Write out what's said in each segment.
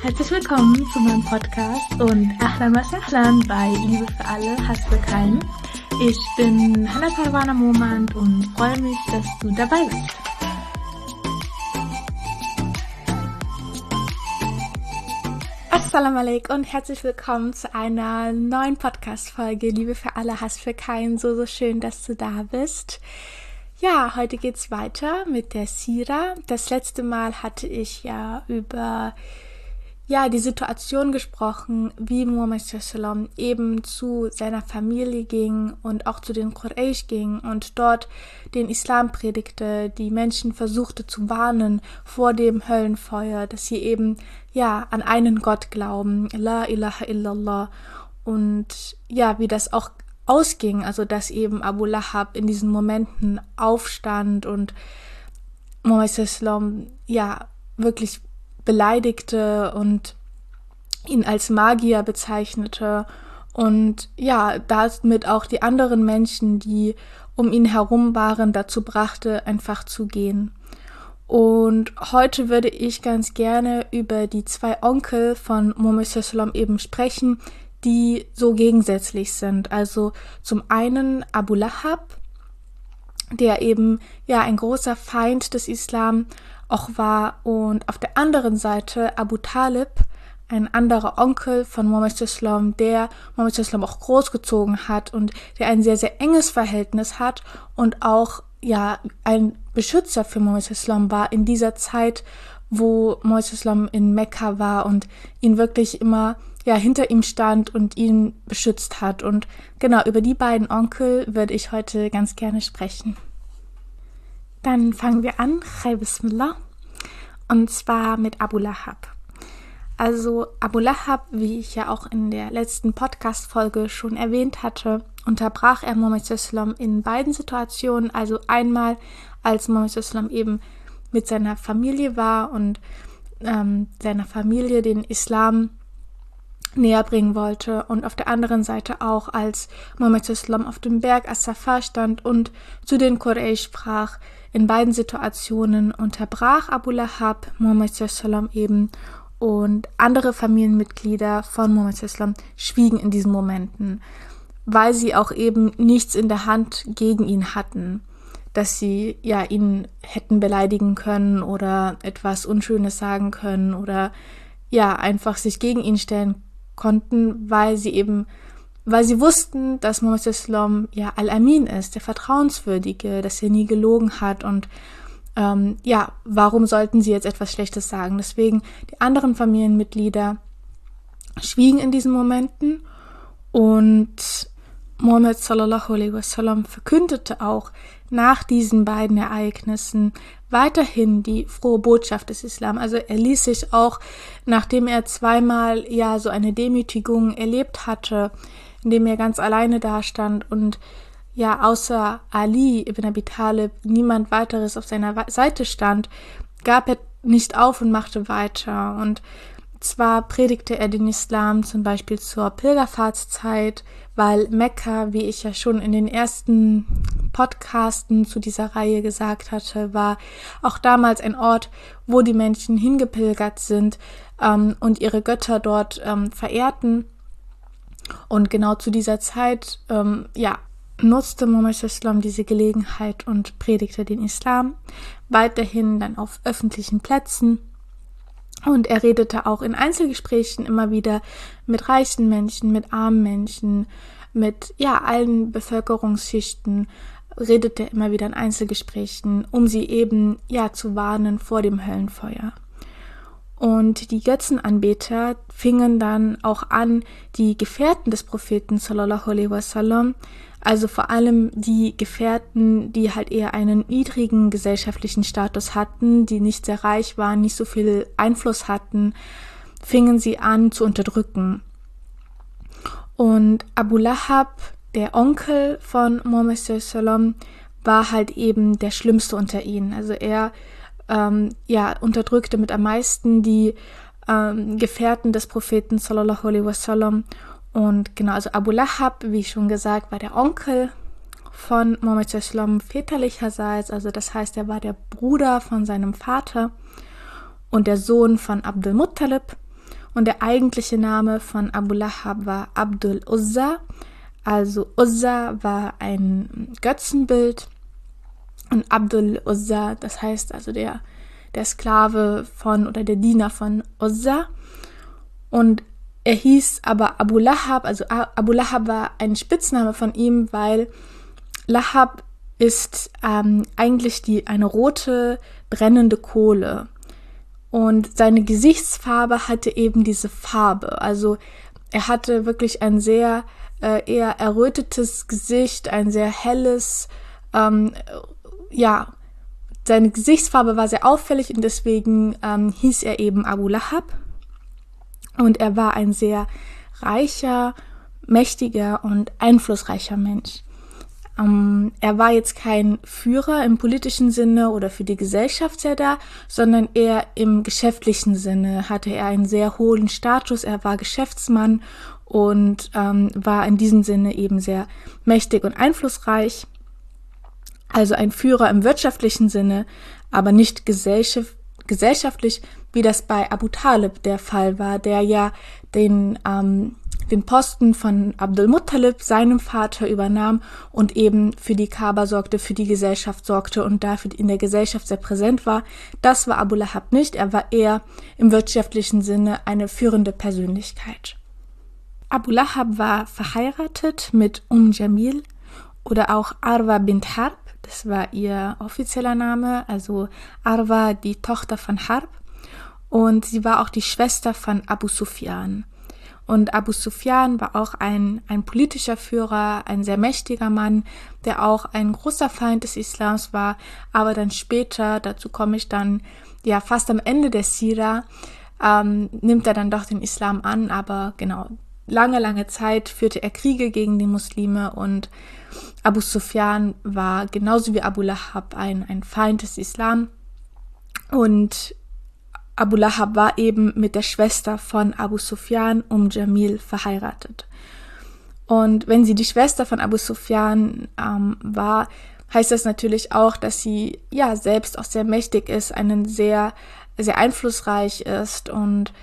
Herzlich willkommen zu meinem Podcast und Ahlan wa Sahlan bei Liebe für alle, Hass für keinen. Ich bin Hannah Parwana Momand und freue mich, dass du dabei bist. Assalamu alaikum und herzlich willkommen zu einer neuen Podcast-Folge Liebe für alle, Hass für keinen. So schön, dass du da bist. Ja, heute geht's weiter mit der Sira. Das letzte Mal hatte ich ja über die Situation gesprochen, wie Muhammad sallam eben zu seiner Familie ging und auch zu den Quraysh ging und dort den Islam predigte, die Menschen versuchte zu warnen vor dem Höllenfeuer, dass sie eben an einen Gott glauben, La ilaha illallah, und wie das auch ausging, also dass eben Abu Lahab in diesen Momenten aufstand und Muhammad sallam wirklich beleidigte und ihn als Magier bezeichnete und damit auch die anderen Menschen, die um ihn herum waren, dazu brachte, einfach zu gehen. Und heute würde ich ganz gerne über die zwei Onkel von Muhammad sallam eben sprechen, die so gegensätzlich sind. Also zum einen Abu Lahab, der eben ein großer Feind des Islam auch war, und auf der anderen Seite Abu Talib, ein anderer Onkel von Muhammad sallam, der Muhammad sallam auch großgezogen hat und der ein sehr, sehr enges Verhältnis hat und auch ein Beschützer für Muhammad sallam war in dieser Zeit, wo Muhammad sallam in Mekka war und ihn wirklich immer hinter ihm stand und ihn beschützt hat. Und genau, über die beiden Onkel würde ich heute ganz gerne sprechen. Dann fangen wir an, Chai Bismillah, und zwar mit Abu Lahab. Also Abu Lahab, wie ich ja auch in der letzten Podcast-Folge schon erwähnt hatte, unterbrach er Muhammad sallam in beiden Situationen. Also einmal, als Muhammad sallam eben mit seiner Familie war und seiner Familie den Islam näher bringen wollte, und auf der anderen Seite auch, als Muhammad sallam auf dem Berg As-Safa stand und zu den Quraysh sprach. In beiden Situationen unterbrach Abu Lahab Muhammad sallam eben, und andere Familienmitglieder von Muhammad sallam schwiegen in diesen Momenten, weil sie auch eben nichts in der Hand gegen ihn hatten, dass sie ihn hätten beleidigen können oder etwas Unschönes sagen können oder einfach sich gegen ihn stellen konnten, weil sie wussten, dass Muhammad sallam Al-Amin ist, der Vertrauenswürdige, dass er nie gelogen hat, und warum sollten sie jetzt etwas Schlechtes sagen? Deswegen, die anderen Familienmitglieder schwiegen in diesen Momenten, und Muhammad sallallahu alaihi wasallam verkündete auch nach diesen beiden Ereignissen weiterhin die frohe Botschaft des Islam. Also er ließ sich auch, nachdem er zweimal so eine Demütigung erlebt hatte, indem er ganz alleine dastand und außer Ali ibn Abi Talib niemand weiteres auf seiner Seite stand, gab er nicht auf und machte weiter. Und zwar predigte er den Islam zum Beispiel zur Pilgerfahrtszeit, weil Mekka, wie ich ja schon in den ersten Podcasten zu dieser Reihe gesagt hatte, war auch damals ein Ort, wo die Menschen hingepilgert sind und ihre Götter dort verehrten. Und genau zu dieser Zeit nutzte Muhammad sallam diese Gelegenheit und predigte den Islam, weiterhin dann auf öffentlichen Plätzen. Und er redete auch in Einzelgesprächen immer wieder mit reichen Menschen, mit armen Menschen, mit allen Bevölkerungsschichten, redete er immer wieder in Einzelgesprächen, um sie eben zu warnen vor dem Höllenfeuer. Und die Götzenanbeter fingen dann auch an, die Gefährten des Propheten sallallahu alaihi wasallam, also vor allem die Gefährten, die halt eher einen niedrigen gesellschaftlichen Status hatten, die nicht sehr reich waren, nicht so viel Einfluss hatten, fingen sie an zu unterdrücken. Und Abu Lahab, der Onkel von Muhammad sallam, war halt eben der Schlimmste unter ihnen. Also er unterdrückte mit am meisten die Gefährten des Propheten sallallahu alaihi wasallam. Und genau, also Abu Lahab, wie schon gesagt, war der Onkel von Muhammad sallam väterlicherseits, also das heißt, er war der Bruder von seinem Vater und der Sohn von Abdul Muttalib. Und der eigentliche Name von Abu Lahab war Abdul Uzza. Also Uzza war ein Götzenbild und Abdul Uzza, das heißt also der Sklave von oder der Diener von Uzza. Und er hieß aber Abu Lahab, also Abu Lahab war ein Spitzname von ihm, weil Lahab ist eigentlich eine rote, brennende Kohle. Und seine Gesichtsfarbe hatte eben diese Farbe. Also er hatte wirklich ein sehr eher errötetes Gesicht, ein sehr helles, seine Gesichtsfarbe war sehr auffällig und deswegen hieß er eben Abu Lahab. Und er war ein sehr reicher, mächtiger und einflussreicher Mensch. Er war jetzt kein Führer im politischen Sinne oder für die Gesellschaft sehr da, sondern eher im geschäftlichen Sinne hatte er einen sehr hohen Status. Er war Geschäftsmann und war in diesem Sinne eben sehr mächtig und einflussreich. Also ein Führer im wirtschaftlichen Sinne, aber nicht gesellschaftlich, wie das bei Abu Talib der Fall war, der ja den Posten von Abdul Muttalib, seinem Vater, übernahm und eben für die Kaaba sorgte, für die Gesellschaft sorgte und dafür in der Gesellschaft sehr präsent war. Das war Abu Lahab nicht, er war eher im wirtschaftlichen Sinne eine führende Persönlichkeit. Abu Lahab war verheiratet mit Jamil oder auch Arwa bint Harb, das war ihr offizieller Name, also Arwa, die Tochter von Harb, und sie war auch die Schwester von Abu Sufyan. Und Abu Sufyan war auch ein politischer Führer, ein sehr mächtiger Mann, der auch ein großer Feind des Islams war, aber dann später, dazu komme ich dann, ja fast am Ende der Sira, nimmt er dann doch den Islam an, aber genau, lange Zeit führte er Kriege gegen die Muslime und Abu Sufyan war genauso wie Abu Lahab ein Feind des Islam und Abu Lahab war eben mit der Schwester von Abu Sufyan, Jamil, verheiratet. Und wenn sie die Schwester von Abu Sufyan war, heißt das natürlich auch, dass sie ja selbst auch sehr mächtig ist, sehr, sehr einflussreich ist und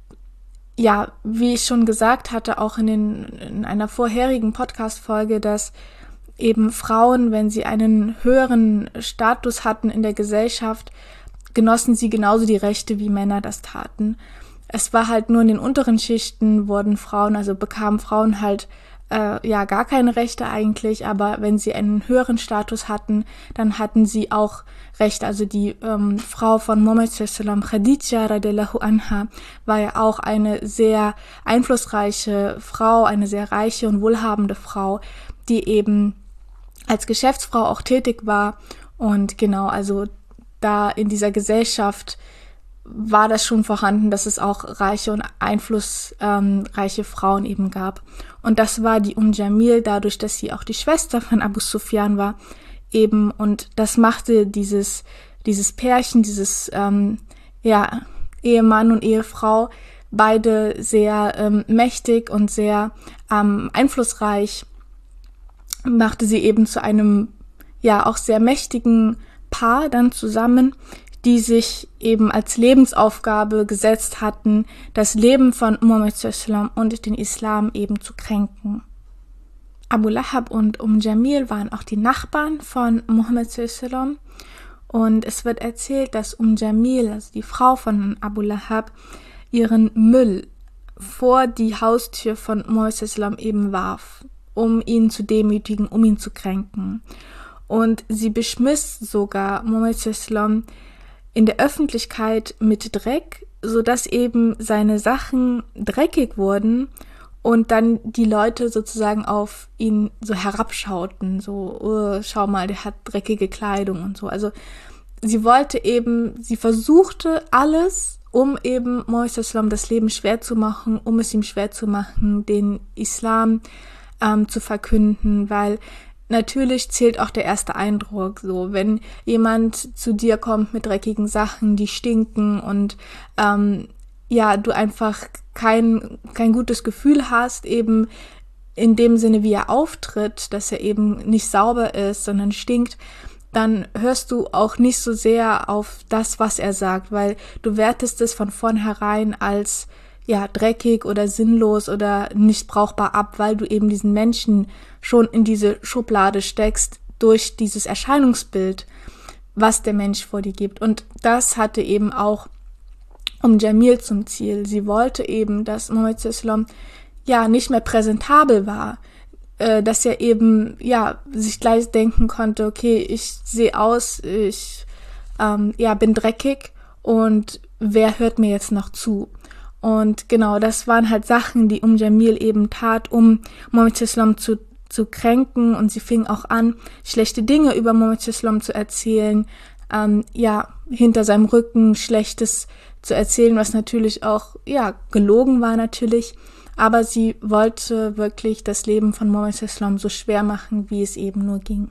ja, wie ich schon gesagt hatte, auch in einer vorherigen Podcast-Folge, dass eben Frauen, wenn sie einen höheren Status hatten in der Gesellschaft, genossen sie genauso die Rechte, wie Männer das taten. Es war halt nur in den unteren Schichten bekamen Frauen halt gar keine Rechte eigentlich, aber wenn sie einen höheren Status hatten, dann hatten sie auch Rechte. Also die Frau von Muhammad sallallahu alaihi wasallam, Khadija radiallahu anha, war ja auch eine sehr einflussreiche Frau, eine sehr reiche und wohlhabende Frau, die eben als Geschäftsfrau auch tätig war und genau, also da in dieser Gesellschaft war das schon vorhanden, dass es auch reiche und einflussreiche Frauen eben gab. Und das war die Jamil, dadurch, dass sie auch die Schwester von Abu Sufyan war, eben, und das machte dieses Pärchen, Ehemann und Ehefrau, beide sehr mächtig und sehr einflussreich, machte sie eben zu einem, ja, auch sehr mächtigen Paar dann zusammen, die sich eben als Lebensaufgabe gesetzt hatten, das Leben von Muhammad sallallahu alaihi wasallam und den Islam eben zu kränken. Abu Lahab und Jamil waren auch die Nachbarn von Muhammad sallallahu alaihi wasallam und es wird erzählt, dass Jamil, also die Frau von Abu Lahab, ihren Müll vor die Haustür von Muhammad sallallahu alaihi wasallam eben warf, um ihn zu demütigen, um ihn zu kränken. Und sie beschmiss sogar Muhammad sallallahu alaihi wasallam in der Öffentlichkeit mit Dreck, sodass eben seine Sachen dreckig wurden und dann die Leute sozusagen auf ihn so herabschauten, so, oh, schau mal, der hat dreckige Kleidung und so. Also sie versuchte alles, um eben Muhammad sallallahu alaihi wasallam das Leben schwer zu machen, um es ihm schwer zu machen, den Islam zu verkünden, weil natürlich zählt auch der erste Eindruck, so, wenn jemand zu dir kommt mit dreckigen Sachen, die stinken und du einfach kein gutes Gefühl hast, eben in dem Sinne, wie er auftritt, dass er eben nicht sauber ist, sondern stinkt, dann hörst du auch nicht so sehr auf das, was er sagt, weil du wertest es von vornherein als ja, dreckig oder sinnlos oder nicht brauchbar ab, weil du eben diesen Menschen schon in diese Schublade steckst durch dieses Erscheinungsbild, was der Mensch vor dir gibt. Und das hatte eben auch Jamil zum Ziel. Sie wollte eben, dass Mohammed sallam ja nicht mehr präsentabel war, dass er eben ja sich gleich denken konnte, okay, ich sehe aus, ich bin dreckig und wer hört mir jetzt noch zu? Und genau, das waren halt Sachen, die Jamil eben tat, um Mohammed sallam zu kränken, und sie fing auch an, schlechte Dinge über Mohammed sallam zu erzählen, hinter seinem Rücken Schlechtes zu erzählen, was natürlich auch, gelogen war natürlich, aber sie wollte wirklich das Leben von Mohammed sallam so schwer machen, wie es eben nur ging.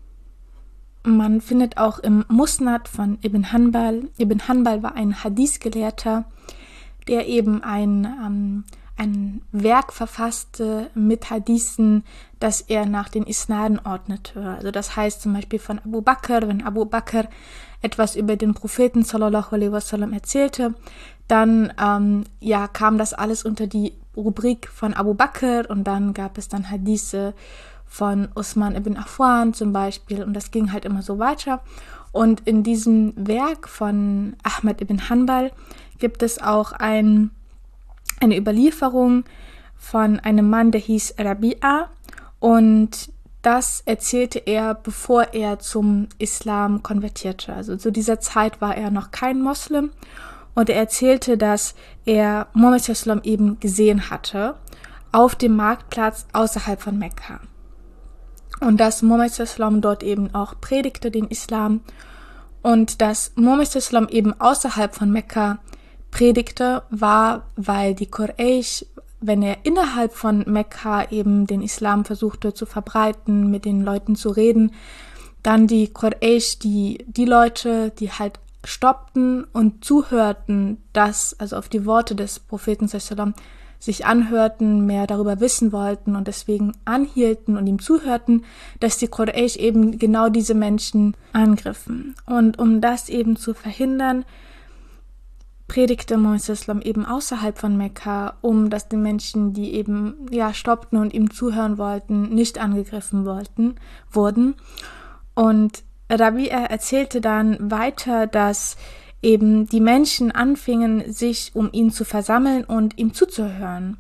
Man findet auch im Musnad von Ibn Hanbal. Ibn Hanbal war ein Hadith-Gelehrter, der eben ein Werk verfasste mit Hadithen, das er nach den Isnaden ordnete. Also das heißt zum Beispiel von Abu Bakr, wenn Abu Bakr etwas über den Propheten sallallahu alaihi wasallam erzählte, dann kam das alles unter die Rubrik von Abu Bakr, und dann gab es dann Hadithe von Usman ibn Affan zum Beispiel, und das ging halt immer so weiter. Und in diesem Werk von Ahmad ibn Hanbal gibt es auch eine Überlieferung von einem Mann, der hieß Rabi'a, und das erzählte er, bevor er zum Islam konvertierte. Also zu dieser Zeit war er noch kein Moslem, und er erzählte, dass er Mohammed sallam eben gesehen hatte auf dem Marktplatz außerhalb von Mekka. Und dass Mohammed sallam dort eben auch predigte den Islam, und dass Mohammed sallam eben außerhalb von Mekka predigte, war, weil die Quraysh, wenn er innerhalb von Mekka eben den Islam versuchte zu verbreiten, mit den Leuten zu reden, dann die Quraysh, die Leute, die halt stoppten und zuhörten, also auf die Worte des Propheten sallam sich anhörten, mehr darüber wissen wollten und deswegen anhielten und ihm zuhörten, dass die Quraysh eben genau diese Menschen angriffen. Und um das eben zu verhindern, predigte Mohammed sallam eben außerhalb von Mekka, dass die Menschen, die eben stoppten und ihm zuhören wollten, nicht angegriffen wurden. Und Rabi'a erzählte dann weiter, dass eben die Menschen anfingen, sich um ihn zu versammeln und ihm zuzuhören.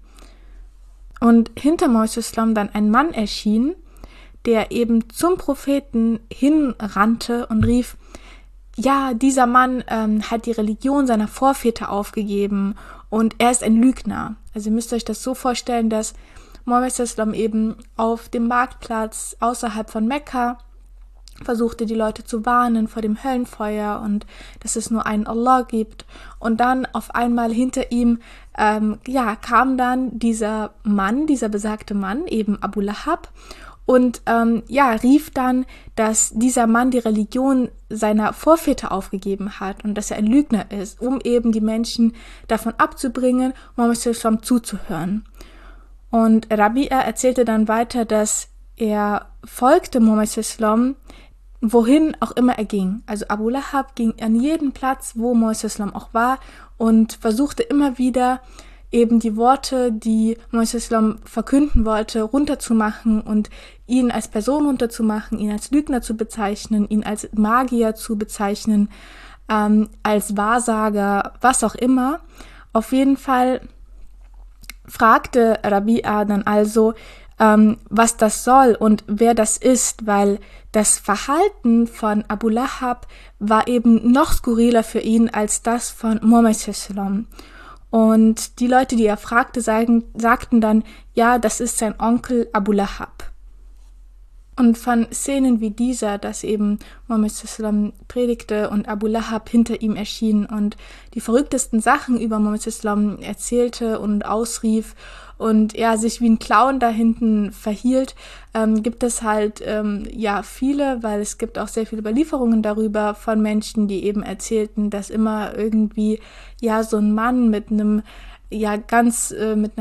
Und hinter Mohammed sallam dann ein Mann erschien, der eben zum Propheten hinrannte und rief: Ja, dieser Mann hat die Religion seiner Vorväter aufgegeben und er ist ein Lügner. Also ihr müsst euch das so vorstellen, dass Mohammed sallam eben auf dem Marktplatz außerhalb von Mekka versuchte, die Leute zu warnen vor dem Höllenfeuer und dass es nur einen Allah gibt. Und dann auf einmal hinter ihm kam dann dieser besagte Mann, eben Abu Lahab, und rief dann, dass dieser Mann die Religion seiner Vorväter aufgegeben hat und dass er ein Lügner ist, um eben die Menschen davon abzubringen, Mohammed sallam zuzuhören. Und Rabi'a erzählte dann weiter, dass er folgte Mohammed sallam, wohin auch immer er ging. Also Abu Lahab ging an jeden Platz, wo Mohammed sallam auch war, und versuchte immer wieder eben die Worte, die Mohammed sallam verkünden wollte, runterzumachen und ihn als Person runterzumachen, ihn als Lügner zu bezeichnen, ihn als Magier zu bezeichnen, als Wahrsager, was auch immer. Auf jeden Fall fragte Rabi'a dann also, was das soll und wer das ist, weil das Verhalten von Abu Lahab war eben noch skurriler für ihn als das von Mohammed sallam. Und die Leute, die er fragte, sagten dann, ja, das ist sein Onkel Abu Lahab. Und von Szenen wie dieser, dass eben Mohammed sallam predigte und Abu Lahab hinter ihm erschien und die verrücktesten Sachen über Mohammed sallam erzählte und ausrief und er sich wie ein Clown da hinten verhielt, gibt es halt viele, weil es gibt auch sehr viele Überlieferungen darüber von Menschen, die eben erzählten, dass immer irgendwie so ein Mann mit einer ganz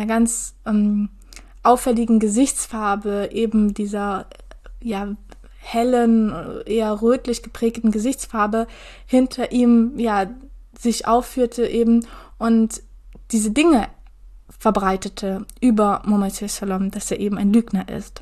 auffälligen Gesichtsfarbe, eben dieser hellen, eher rötlich geprägten Gesichtsfarbe hinter ihm sich aufführte eben und diese Dinge verbreitete über Muhammad sallam, dass er eben ein Lügner ist.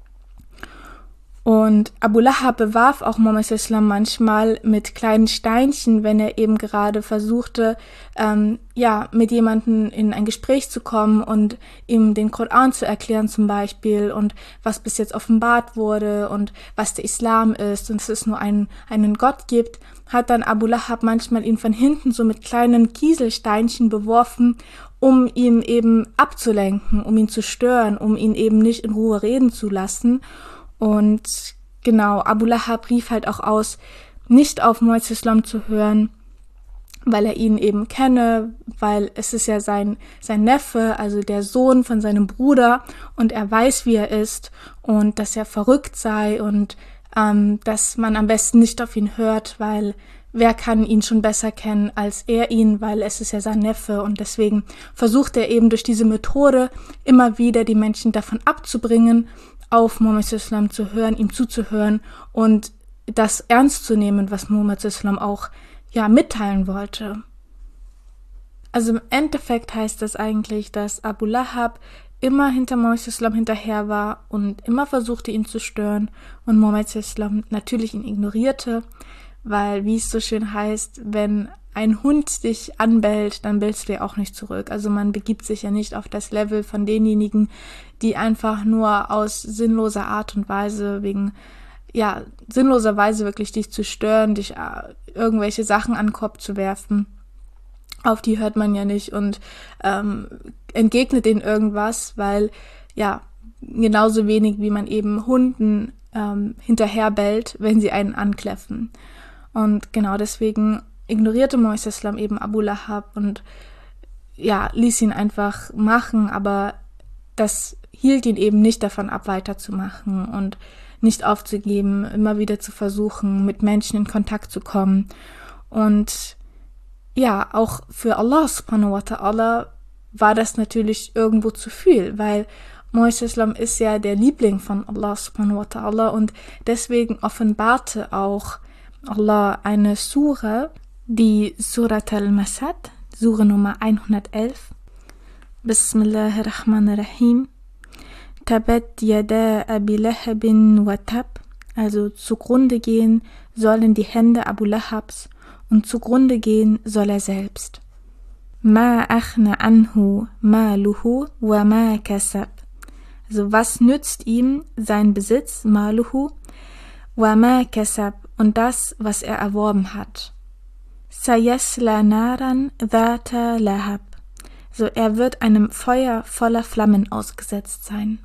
Und Abu Lahab bewarf auch Muhammad sallam manchmal mit kleinen Steinchen, wenn er eben gerade versuchte, mit jemandem in ein Gespräch zu kommen und ihm den Koran zu erklären zum Beispiel und was bis jetzt offenbart wurde und was der Islam ist und dass es nur einen Gott gibt, hat dann Abu Lahab manchmal ihn von hinten so mit kleinen Kieselsteinchen beworfen, um ihn eben abzulenken, um ihn zu stören, um ihn eben nicht in Ruhe reden zu lassen. Und genau, Abu Lahab rief halt auch aus, nicht auf Muhammad sallam zu hören, weil er ihn eben kenne, weil es ist ja sein Neffe, also der Sohn von seinem Bruder, und er weiß, wie er ist und dass er verrückt sei und dass man am besten nicht auf ihn hört, weil wer kann ihn schon besser kennen als er ihn, weil es ist ja sein Neffe, und deswegen versucht er eben durch diese Methode immer wieder die Menschen davon abzubringen, auf Muhammad sallam zu hören, ihm zuzuhören und das ernst zu nehmen, was Muhammad sallam auch mitteilen wollte. Also im Endeffekt heißt das eigentlich, dass Abu Lahab immer hinter Muhammad sallam hinterher war und immer versuchte, ihn zu stören, und Muhammad sallam natürlich ihn ignorierte, weil, wie es so schön heißt, wenn ein Hund dich anbellt, dann bellst du ja auch nicht zurück. Also man begibt sich ja nicht auf das Level von denjenigen, die einfach nur aus sinnloser Art und Weise, sinnloserweise wirklich dich zu stören, dich irgendwelche Sachen an den Kopf zu werfen. Auf die hört man ja nicht und entgegnet denen irgendwas, weil genauso wenig wie man eben Hunden hinterher bellt, wenn sie einen ankläffen. Und genau deswegen ignorierte Muhammad sallam eben Abu Lahab und ließ ihn einfach machen, aber das hielt ihn eben nicht davon ab, weiterzumachen und nicht aufzugeben, immer wieder zu versuchen, mit Menschen in Kontakt zu kommen. Und auch für Allah subhanahu wa ta'ala war das natürlich irgendwo zu viel, weil Muhammad sallam ist ja der Liebling von Allah subhanahu wa ta'ala, und deswegen offenbarte auch Allah eine Sura, die Surat al-Masad, Sura Nummer 111. Bismillahirrahmanirrahim. Tabat yada Abi Lahabin wa tab. Also zugrunde gehen sollen die Hände Abu Lahabs und zugrunde gehen soll er selbst. Ma akhna anhu maluhu wa ma kasab. Also was nützt ihm sein Besitz, maluhu, wa ma kasab, und das, was er erworben hat. Sayasla naran dhata lahab. So, er wird einem Feuer voller Flammen ausgesetzt sein.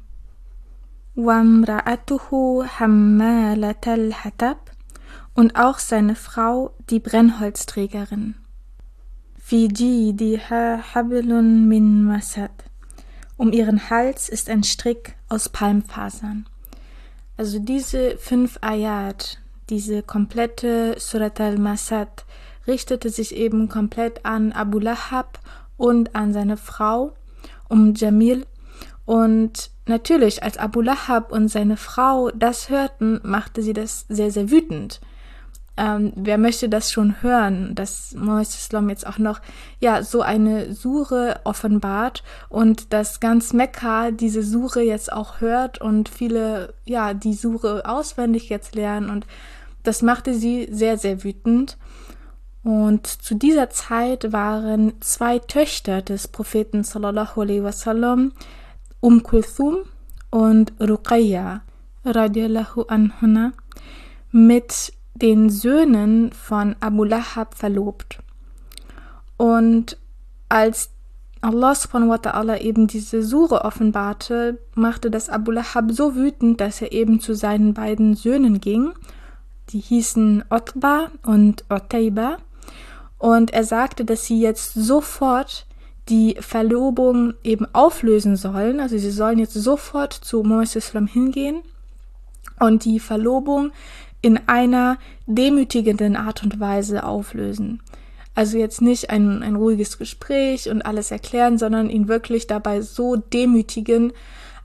Wamra'atuhu hammalatal hatab, und auch seine Frau, die Brennholzträgerin. Fi jidiha hablun min masad. Um ihren Hals ist ein Strick aus Palmfasern. Also diese 5 Ayat, diese komplette Surat al-Masad, richtete sich eben komplett an Abu Lahab und an seine Frau, Jamil. Und natürlich, als Abu Lahab und seine Frau das hörten, machte sie das sehr, sehr wütend. Wer möchte das schon hören, dass Muhammad sallam jetzt auch noch so eine Sure offenbart und dass ganz Mekka diese Sure jetzt auch hört und viele die Sure auswendig jetzt lernen, und das machte sie sehr, sehr wütend. Und zu dieser Zeit waren 2 Töchter des Propheten sallallahu alaihi wasallam, Kulthum und Ruqayya radiallahu anhunna, mit den Söhnen von Abu Lahab verlobt. Und als Allah subhanahu wa ta'ala eben diese Sure offenbarte, machte das Abu Lahab so wütend, dass er eben zu seinen beiden Söhnen ging. Die hießen Utba und Utayba. Und er sagte, dass sie jetzt sofort die Verlobung eben auflösen sollen. Also sie sollen jetzt sofort zu Muhammad sallam hingehen und die Verlobung in einer demütigenden Art und Weise auflösen. Also jetzt nicht ein ruhiges Gespräch und alles erklären, sondern ihn wirklich dabei so demütigen,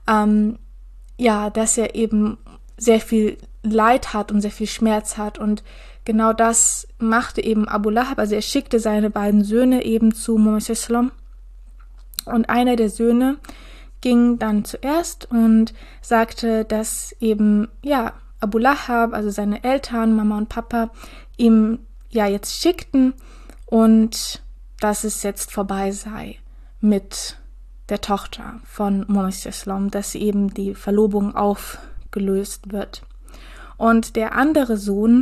dass er eben sehr viel Leid hat und sehr viel Schmerz hat. Und genau das machte eben Abu Lahab. Also er schickte seine beiden Söhne eben zu Muhammad sallam Und einer der Söhne ging dann zuerst und sagte, dass eben, Abu Lahab, also seine Eltern, Mama und Papa, ihm jetzt schickten und dass es jetzt vorbei sei mit der Tochter von Muhammad Islam, dass eben die Verlobung aufgelöst wird. Und der andere Sohn,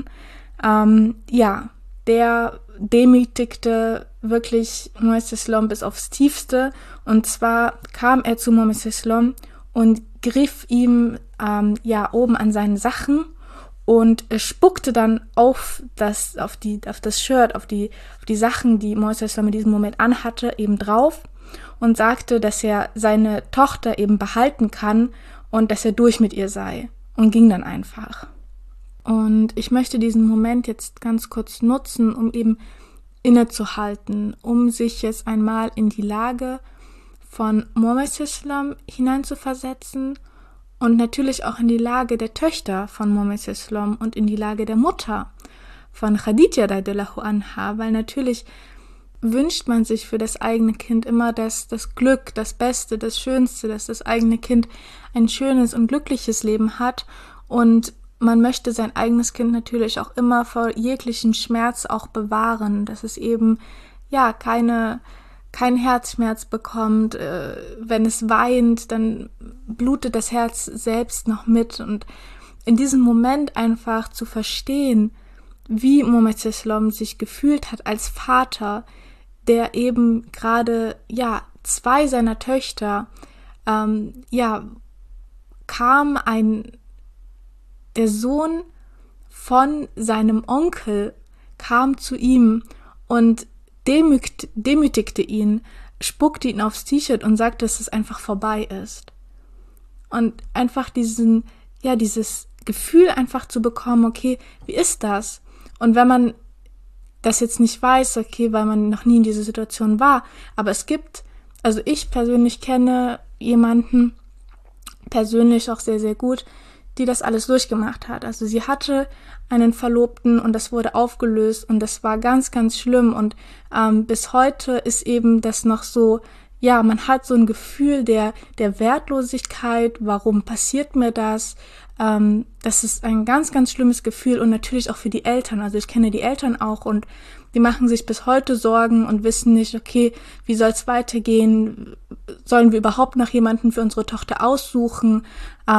der demütigte wirklich Muhammad Islam bis aufs Tiefste. Und zwar kam er zu Muhammad Islam und griff ihm oben an seinen Sachen und spuckte dann auf das Shirt, auf die Sachen, die Muhammad Islam in diesem Moment anhatte, eben drauf und sagte, dass er seine Tochter eben behalten kann und dass er durch mit ihr sei, und ging dann einfach. Und ich möchte diesen Moment jetzt ganz kurz nutzen, um eben innezuhalten, um sich jetzt einmal in die Lage von Muhammad Islam hineinzuversetzen und natürlich auch in die Lage der Töchter von Muhammad Islam und in die Lage der Mutter von Khadija radiallahu anha, weil natürlich wünscht man sich für das eigene Kind immer das Glück, das Beste, das Schönste, dass das eigene Kind ein schönes und glückliches Leben hat, und man möchte sein eigenes Kind natürlich auch immer vor jeglichem Schmerz auch bewahren, dass es eben kein Herzschmerz bekommt. Wenn es weint, dann blutet das Herz selbst noch mit. Und in diesem Moment einfach zu verstehen, wie Muhammad Islam sich gefühlt hat als Vater, der eben gerade, zwei seiner Töchter, der Sohn von seinem Onkel kam zu ihm und demütigte ihn, spuckte ihn aufs T-Shirt und sagte, dass es einfach vorbei ist. Und einfach dieses Gefühl einfach zu bekommen, okay, wie ist das? Und wenn man das jetzt nicht weiß, okay, weil man noch nie in dieser Situation war, aber ich persönlich kenne jemanden, persönlich auch sehr, sehr gut, die das alles durchgemacht hat. Also sie hatte einen Verlobten und das wurde aufgelöst und das war ganz, ganz schlimm, und bis heute ist eben das noch so, man hat so ein Gefühl der Wertlosigkeit, warum passiert mir das? Das ist ein ganz, ganz schlimmes Gefühl, und natürlich auch für die Eltern. Also ich kenne die Eltern auch, und die machen sich bis heute Sorgen und wissen nicht, okay, wie soll es weitergehen? Sollen wir überhaupt noch jemanden für unsere Tochter aussuchen?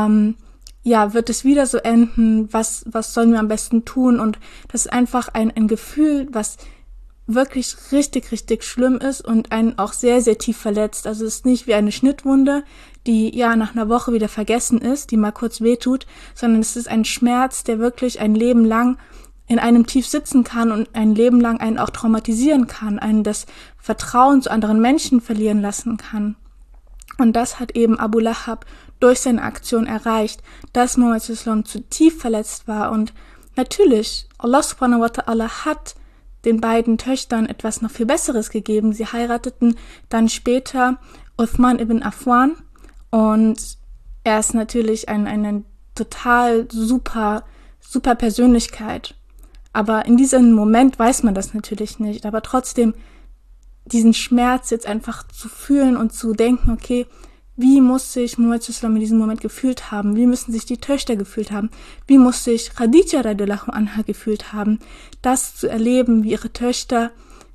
Wird es wieder so enden? Was sollen wir am besten tun? Und das ist einfach ein Gefühl, was wirklich richtig, richtig schlimm ist und einen auch sehr, sehr tief verletzt. Also es ist nicht wie eine Schnittwunde, die nach einer Woche wieder vergessen ist, die mal kurz wehtut, sondern es ist ein Schmerz, der wirklich ein Leben lang in einem tief sitzen kann und ein Leben lang einen auch traumatisieren kann, einen das Vertrauen zu anderen Menschen verlieren lassen kann. Und das hat eben Abu Lahab durch seine Aktion erreicht, dass Muhammad Islam zu tief verletzt war. Und natürlich, Allah subhanahu wa ta'ala hat den beiden Töchtern etwas noch viel Besseres gegeben. Sie heirateten dann später Uthman ibn Affan, und er ist natürlich eine total super Persönlichkeit. Aber in diesem Moment weiß man das natürlich nicht. Aber trotzdem diesen Schmerz jetzt einfach zu fühlen und zu denken, okay, wie muss sich Muhammad Islam in diesem Moment gefühlt haben? Wie müssen sich die Töchter gefühlt haben? Wie muss sich Khadija radiallahu anha gefühlt haben? Das zu erleben, wie ihre Töchter,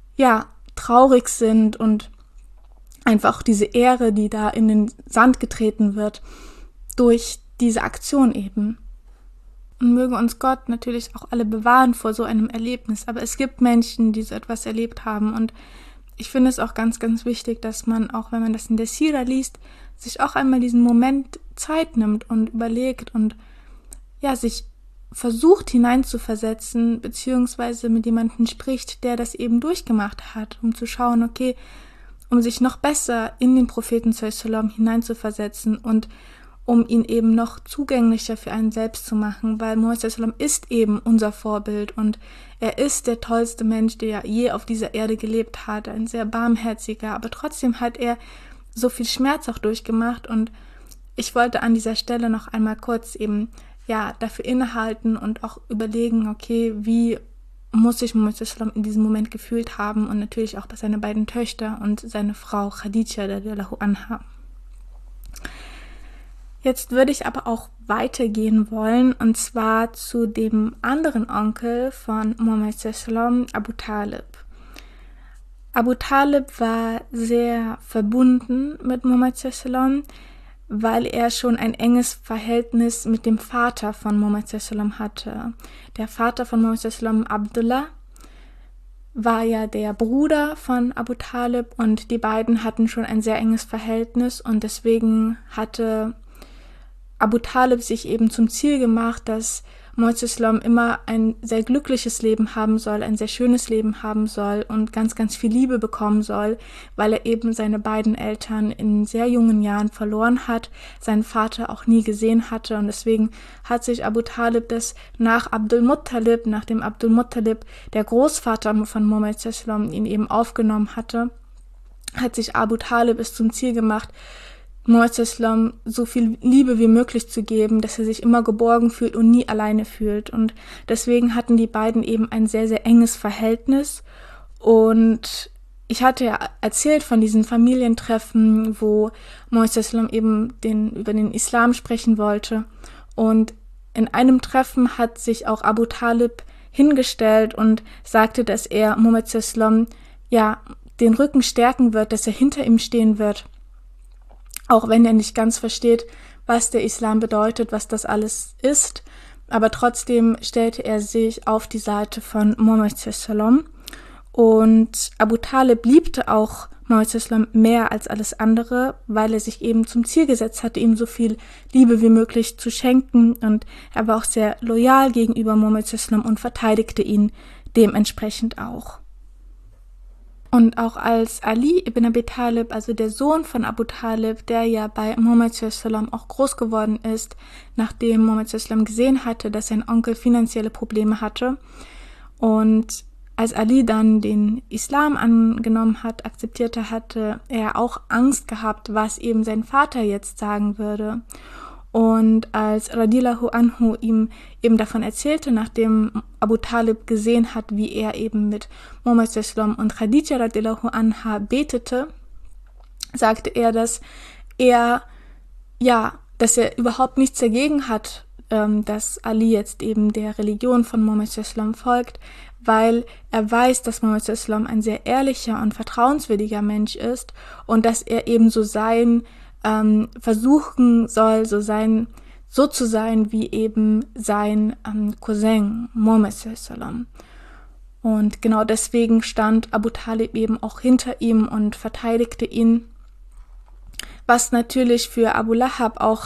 traurig sind, und einfach auch diese Ehre, die da in den Sand getreten wird, durch diese Aktion eben. Und möge uns Gott natürlich auch alle bewahren vor so einem Erlebnis. Aber es gibt Menschen, die so etwas erlebt haben, und ich finde es auch ganz, ganz wichtig, dass man, auch wenn man das in der Sira liest, sich auch einmal diesen Moment Zeit nimmt und überlegt und sich versucht hineinzuversetzen, beziehungsweise mit jemandem spricht, der das eben durchgemacht hat, um zu schauen, okay, um sich noch besser in den Propheten sallam hineinzuversetzen und um ihn eben noch zugänglicher für einen selbst zu machen, weil Muhammad sallam ist eben unser Vorbild, und er ist der tollste Mensch, der je auf dieser Erde gelebt hat, ein sehr barmherziger, aber trotzdem hat er so viel Schmerz auch durchgemacht, und ich wollte an dieser Stelle noch einmal kurz eben dafür innehalten und auch überlegen, okay, wie muss sich Muhammad sallam in diesem Moment gefühlt haben und natürlich auch bei seine beiden Töchter und seine Frau Khadija radiallahu anha. Jetzt würde ich aber auch weitergehen wollen, und zwar zu dem anderen Onkel von Muhammad sallam, Abu Talib. Abu Talib war sehr verbunden mit Muhammad sallam, weil er schon ein enges Verhältnis mit dem Vater von Muhammad sallam hatte. Der Vater von Muhammad sallam, Abdullah, war ja der Bruder von Abu Talib, und die beiden hatten schon ein sehr enges Verhältnis, und deswegen hatte Abu Talib sich eben zum Ziel gemacht, dass Muhammad sallam immer ein sehr glückliches Leben haben soll, ein sehr schönes Leben haben soll und ganz, ganz viel Liebe bekommen soll, weil er eben seine beiden Eltern in sehr jungen Jahren verloren hat, seinen Vater auch nie gesehen hatte, und deswegen hat sich Abu Talib das nachdem Abdul Muttalib, der Großvater von Muhammad sallam, ihn eben aufgenommen hatte, hat sich Abu Talib es zum Ziel gemacht, Muhammad sallam so viel Liebe wie möglich zu geben, dass er sich immer geborgen fühlt und nie alleine fühlt. Und deswegen hatten die beiden eben ein sehr, sehr enges Verhältnis. Und ich hatte ja erzählt von diesen Familientreffen, wo Muhammad sallam eben über den Islam sprechen wollte. Und in einem Treffen hat sich auch Abu Talib hingestellt und sagte, dass er Muhammad sallam den Rücken stärken wird, dass er hinter ihm stehen wird. Auch wenn er nicht ganz versteht, was der Islam bedeutet, was das alles ist, aber trotzdem stellte er sich auf die Seite von Muhammad sallam. Und Abu Talib liebte auch Muhammad sallam mehr als alles andere, weil er sich eben zum Ziel gesetzt hatte, ihm so viel Liebe wie möglich zu schenken, und er war auch sehr loyal gegenüber Muhammad sallam und verteidigte ihn dementsprechend auch. Und auch als Ali ibn Abi Talib, also der Sohn von Abu Talib, der ja bei Muhammad sallam auch groß geworden ist, nachdem Muhammad sallam gesehen hatte, dass sein Onkel finanzielle Probleme hatte, und als Ali dann den Islam angenommen hat, akzeptierte, hatte er auch Angst gehabt, was eben sein Vater jetzt sagen würde. Und als radiallahu anhu ihm eben davon erzählte, nachdem Abu Talib gesehen hat, wie er eben mit Muhammad sallam und Khadija radiallahu anha betete, sagte er, dass er überhaupt nichts dagegen hat, dass Ali jetzt eben der Religion von Muhammad sallam folgt, weil er weiß, dass Muhammad sallam ein sehr ehrlicher und vertrauenswürdiger Mensch ist und dass er eben versuchen soll, so zu sein wie eben sein Cousin Muhammad sallam. Und genau deswegen stand Abu Talib eben auch hinter ihm und verteidigte ihn, was natürlich für Abu Lahab auch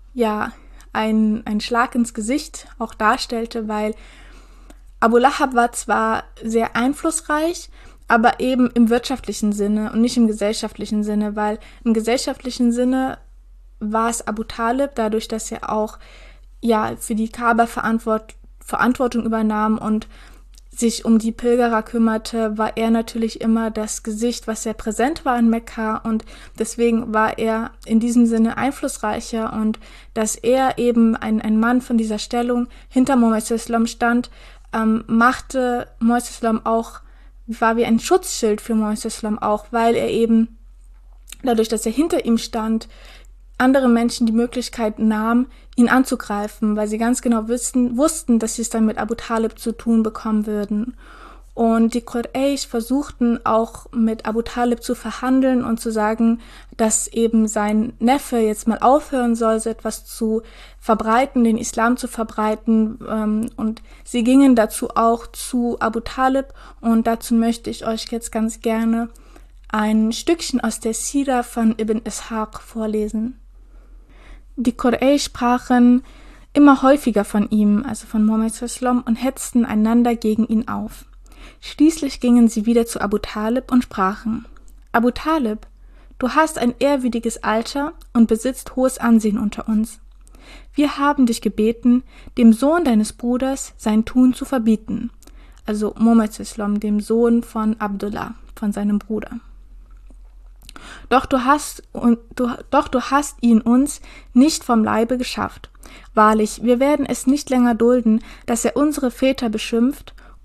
ein Schlag ins Gesicht auch darstellte, weil Abu Lahab war zwar sehr einflussreich, aber eben im wirtschaftlichen Sinne und nicht im gesellschaftlichen Sinne, weil im gesellschaftlichen Sinne war es Abu Talib, dadurch, dass er auch für die Kaaba Verantwortung übernahm und sich um die Pilgerer kümmerte, war er natürlich immer das Gesicht, was sehr präsent war in Mekka, und deswegen war er in diesem Sinne einflussreicher, und dass er eben ein Mann von dieser Stellung hinter Muhammad sallam stand, machte Muhammad sallam auch, war wie ein Schutzschild für Muhammad sallam auch, weil er eben, dadurch, dass er hinter ihm stand, andere Menschen die Möglichkeit nahm, ihn anzugreifen, weil sie ganz genau wussten, dass sie es dann mit Abu Talib zu tun bekommen würden. Und die Quraysh versuchten auch mit Abu Talib zu verhandeln und zu sagen, dass eben sein Neffe jetzt mal aufhören soll, so etwas zu verbreiten, den Islam zu verbreiten. Und sie gingen dazu auch zu Abu Talib, und dazu möchte ich euch jetzt ganz gerne ein Stückchen aus der Sira von Ibn Ishaq vorlesen. Die Quraysh sprachen immer häufiger von ihm, also von Muhammad sallam, und hetzten einander gegen ihn auf. Schließlich gingen sie wieder zu Abu Talib und sprachen: Abu Talib, du hast ein ehrwürdiges Alter und besitzt hohes Ansehen unter uns. Wir haben dich gebeten, dem Sohn deines Bruders sein Tun zu verbieten, also Muhammad sallam, dem Sohn von Abdullah, von seinem Bruder. Doch du hast ihn uns nicht vom Leibe geschafft. Wahrlich, wir werden es nicht länger dulden, dass er unsere Väter beschimpft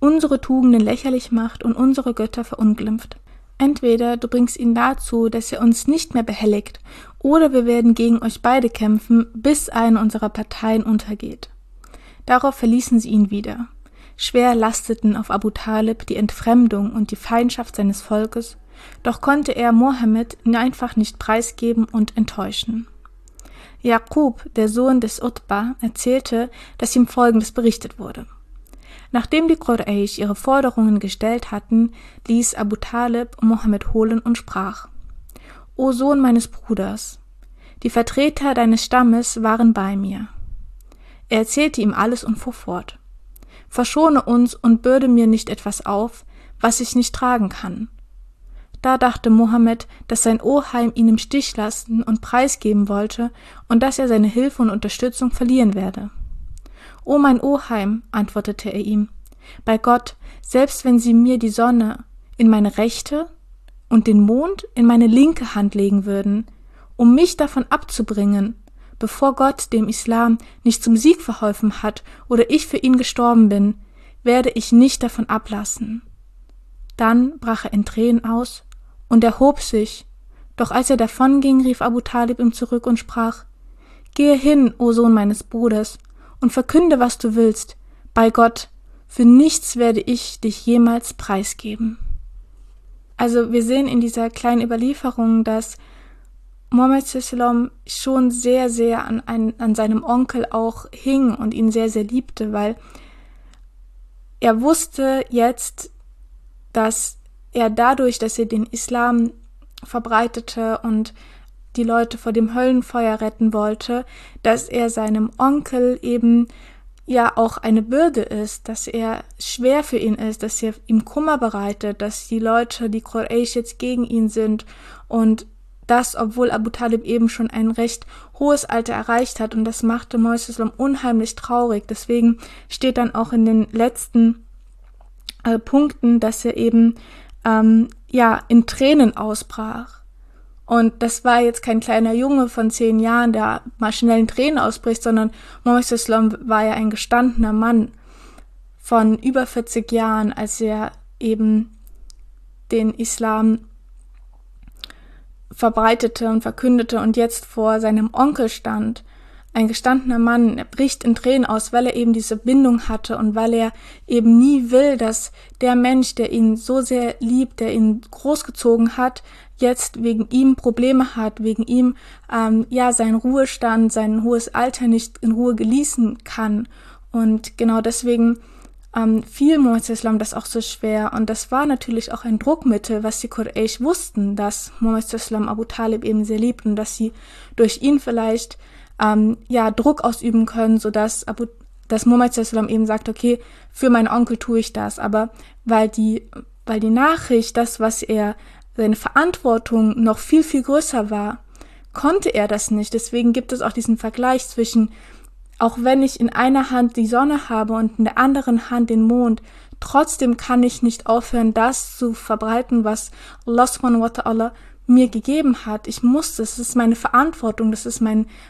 unsere Tugenden lächerlich macht und unsere Götter verunglimpft. Entweder du bringst ihn dazu, dass er uns nicht mehr behelligt, oder wir werden gegen euch beide kämpfen, bis eine unserer Parteien untergeht. Darauf verließen sie ihn wieder. Schwer lasteten auf Abu Talib die Entfremdung und die Feindschaft seines Volkes, doch konnte er Mohammed einfach nicht preisgeben und enttäuschen. Jaqub, der Sohn des Utba, erzählte, dass ihm Folgendes berichtet wurde. Nachdem die Quraysh ihre Forderungen gestellt hatten, ließ Abu Talib Mohammed holen und sprach: O Sohn meines Bruders, die Vertreter deines Stammes waren bei mir. Er erzählte ihm alles und fuhr fort: Verschone uns und bürde mir nicht etwas auf, was ich nicht tragen kann. Da dachte Mohammed, dass sein Oheim ihn im Stich lassen und preisgeben wollte und dass er seine Hilfe und Unterstützung verlieren werde. »O mein Oheim«, antwortete er ihm, »bei Gott, selbst wenn sie mir die Sonne in meine rechte und den Mond in meine linke Hand legen würden, um mich davon abzubringen, bevor Gott dem Islam nicht zum Sieg verholfen hat oder ich für ihn gestorben bin, werde ich nicht davon ablassen.« Dann brach er in Tränen aus und erhob sich, doch als er davonging, rief Abu Talib ihm zurück und sprach: »Gehe hin, o Sohn meines Bruders, und verkünde, was du willst. Bei Gott, für nichts werde ich dich jemals preisgeben.« Also wir sehen in dieser kleinen Überlieferung, dass Mohammed s.a.w. schon sehr, sehr an seinem Onkel auch hing und ihn sehr, sehr liebte, weil er wusste jetzt, dass er dadurch, dass er den Islam verbreitete und die Leute vor dem Höllenfeuer retten wollte, dass er seinem Onkel eben ja auch eine Bürde ist, dass er schwer für ihn ist, dass er ihm Kummer bereitet, dass die Leute, die Quraysh jetzt gegen ihn sind, und das, obwohl Abu Talib eben schon ein recht hohes Alter erreicht hat, und das machte Mohammed unheimlich traurig. Deswegen steht dann auch in den letzten Punkten, dass er eben in Tränen ausbrach. Und das war jetzt kein kleiner Junge von 10 Jahren, der mal schnell in Tränen ausbricht, sondern Mohammed war ja ein gestandener Mann von über 40 Jahren, als er eben den Islam verbreitete und verkündete und jetzt vor seinem Onkel stand. Ein gestandener Mann, er bricht in Tränen aus, weil er eben diese Bindung hatte und weil er eben nie will, dass der Mensch, der ihn so sehr liebt, der ihn großgezogen hat, jetzt wegen ihm Probleme hat, wegen ihm seinen Ruhestand, sein hohes Alter nicht in Ruhe genießen kann. Und genau deswegen fiel Mohammed das auch so schwer. Und das war natürlich auch ein Druckmittel, was die Quraysh wussten, dass Mohammed Abu Talib eben sehr liebt und dass sie durch ihn vielleicht Druck ausüben können, sodass Mohammed eben sagt, okay, für meinen Onkel tue ich das. Aber weil die Nachricht, das, was seine Verantwortung noch viel, viel größer war, konnte er das nicht. Deswegen gibt es auch diesen Vergleich zwischen, auch wenn ich in einer Hand die Sonne habe und in der anderen Hand den Mond, trotzdem kann ich nicht aufhören, das zu verbreiten, was Allah subhanahu wa ta'ala mir gegeben hat. Ich muss das ist meine Verantwortung, das ist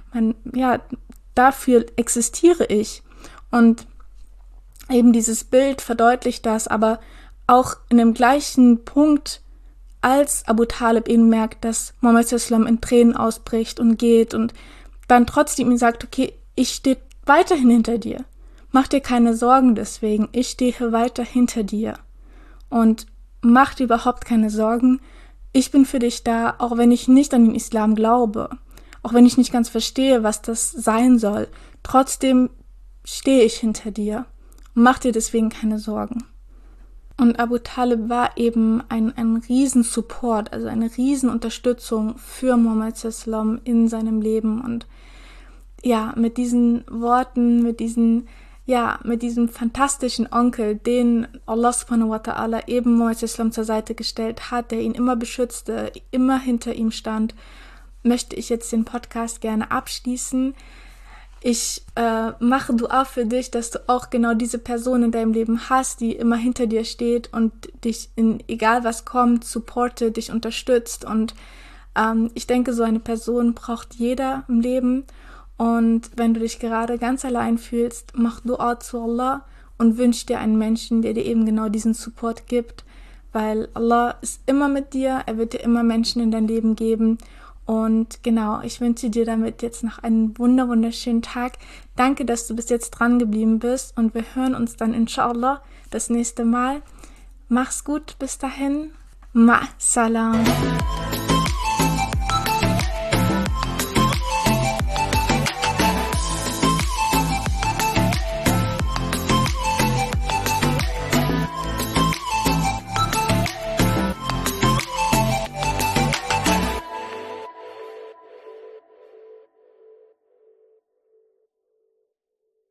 dafür existiere ich. Und eben dieses Bild verdeutlicht das, aber auch in dem gleichen Punkt, als Abu Talib eben merkt, dass Mohammed in Tränen ausbricht und geht und dann trotzdem ihm sagt, okay, ich stehe weiterhin hinter dir. Mach dir keine Sorgen deswegen, ich stehe weiter hinter dir. Und mach dir überhaupt keine Sorgen, ich bin für dich da, auch wenn ich nicht an den Islam glaube, auch wenn ich nicht ganz verstehe, was das sein soll. Trotzdem stehe ich hinter dir und mach dir deswegen keine Sorgen. Und Abu Talib war eben ein riesen Support, also eine riesen Unterstützung für Mohammed in seinem Leben. Und ja, mit diesen Worten, mit diesem fantastischen Onkel, den Allah subhanahu wa ta'ala eben Mohammed zur Seite gestellt hat, der ihn immer beschützte, immer hinter ihm stand, möchte ich jetzt den Podcast gerne abschließen. Ich mache Dua für dich, dass du auch genau diese Person in deinem Leben hast, die immer hinter dir steht und dich egal was kommt, supportet, dich unterstützt. Und ich denke, so eine Person braucht jeder im Leben. Und wenn du dich gerade ganz allein fühlst, mach Dua zu Allah und wünsch dir einen Menschen, der dir eben genau diesen Support gibt, weil Allah ist immer mit dir, er wird dir immer Menschen in dein Leben geben. Und genau, ich wünsche dir damit jetzt noch einen wunderschönen Tag. Danke, dass du bis jetzt dran geblieben bist und wir hören uns dann inshallah das nächste Mal. Mach's gut, bis dahin. Ma salam.